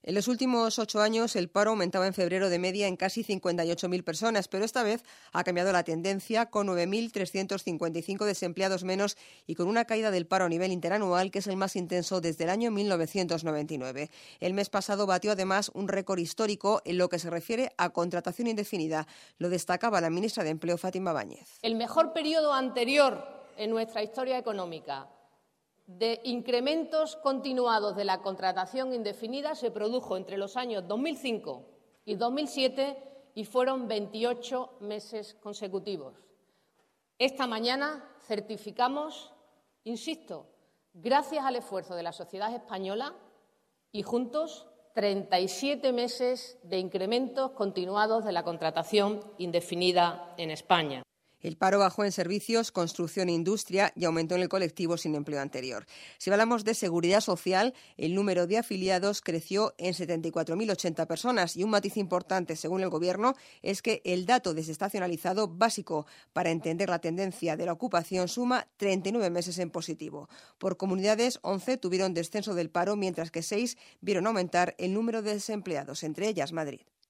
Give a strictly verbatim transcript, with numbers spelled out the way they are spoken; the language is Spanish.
En los últimos ocho años, el paro aumentaba en febrero de media en casi cincuenta y ocho mil personas, pero esta vez ha cambiado la tendencia con nueve mil trescientos cincuenta y cinco desempleados menos y con una caída del paro a nivel interanual que es el más intenso desde el año mil novecientos noventa y nueve. El mes pasado batió además un récord histórico en lo que se refiere a contratación indefinida. Lo destacaba la ministra de Empleo, Fátima Báñez. El mejor periodo anterior en nuestra historia económica de incrementos continuados de la contratación indefinida se produjo entre los años dos mil cinco y dos mil siete y fueron veintiocho meses consecutivos. Esta mañana certificamos, insisto, gracias al esfuerzo de la sociedad española y juntos, treinta y siete meses de incrementos continuados de la contratación indefinida en España. El paro bajó en servicios, construcción e industria y aumentó en el colectivo sin empleo anterior. Si hablamos de seguridad social, el número de afiliados creció en setenta y cuatro mil ochenta personas y un matiz importante, según el Gobierno, es que el dato desestacionalizado básico para entender la tendencia de la ocupación suma treinta y nueve meses en positivo. Por comunidades, once tuvieron descenso del paro, mientras que seis vieron aumentar el número de desempleados, entre ellas Madrid.